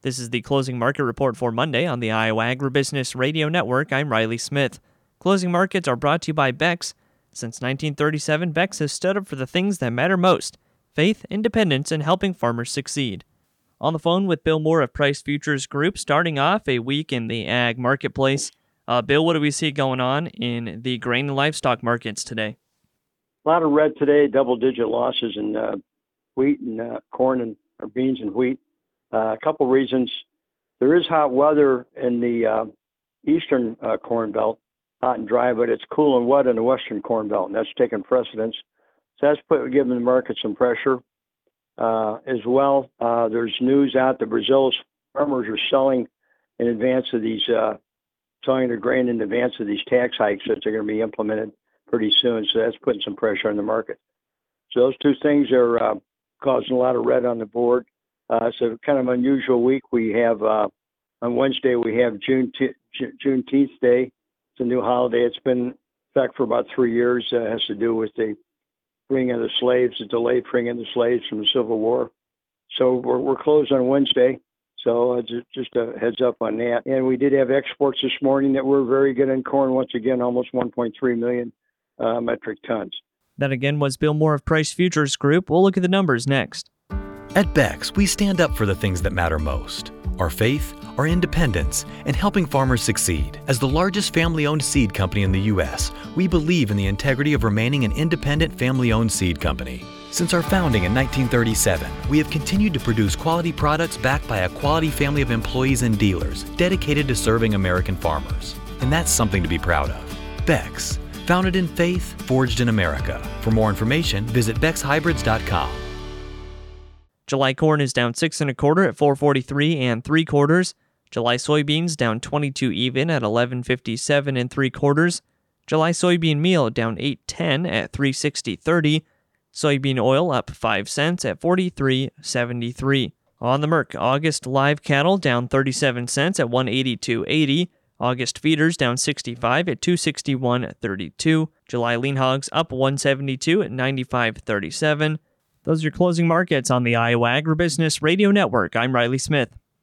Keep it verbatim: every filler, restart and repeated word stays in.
This is the closing market report for Monday on the Iowa Agribusiness Radio Network. I'm Riley Smith. Closing markets are brought to you by Beck's. Since nineteen thirty-seven, Beck's has stood up for the things that matter most: faith, independence, and helping farmers succeed. On the phone with Bill Moore of Price Futures Group, starting off a week in the ag marketplace. Uh, Bill, what do we see going on in the grain and livestock markets today? A lot of red today, double-digit losses in uh, wheat and uh, corn and or beans and wheat. Uh, a couple reasons. There is hot weather in the uh, eastern uh, corn belt, hot and dry, but it's cool and wet in the western corn belt, and that's taken precedence. So that's put, giving the market some pressure. Uh, as well, uh, there's news out that Brazil's farmers are selling in advance of these, uh, selling their grain in advance of these tax hikes that they're going to be implemented pretty soon. So that's putting some pressure on the market. So those two things are uh, causing a lot of red on the board. Uh, it's a kind of unusual week. We have, uh, on Wednesday, we have June t- Juneteenth Day. It's a new holiday. It's been in effect for about three years. Uh, it has to do with the freeing of the slaves, the delayed freeing of the slaves from the Civil War. So we're, we're closed on Wednesday. So uh, just, just a heads up on that. And we did have exports this morning that were very good in corn. Once again, almost one point three million uh, metric tons. That again was Bill Moore of Price Futures Group. We'll look at the numbers next. At Beck's, we stand up for the things that matter most: our faith, our independence, and helping farmers succeed. As the largest family-owned seed company in the U S, we believe in the integrity of remaining an independent family-owned seed company. Since our founding in nineteen thirty-seven, we have continued to produce quality products backed by a quality family of employees and dealers dedicated to serving American farmers. And that's something to be proud of. Beck's, founded in faith, forged in America. For more information, visit becks hybrids dot com. July corn is down six and a quarter at four forty-three and three quarters. July soybeans down twenty-two even at eleven fifty-seven and three quarters. July soybean meal down eight ten at three sixty thirty. Soybean oil up five cents at forty-three seventy-three. On the Merc, August live cattle down thirty-seven cents at one eighty-two eighty. August feeders down sixty-five at two sixty-one thirty-two. July lean hogs up one seventy-two at ninety-five thirty-seven. Those are your closing markets on the Iowa Agribusiness Radio Network. I'm Riley Smith.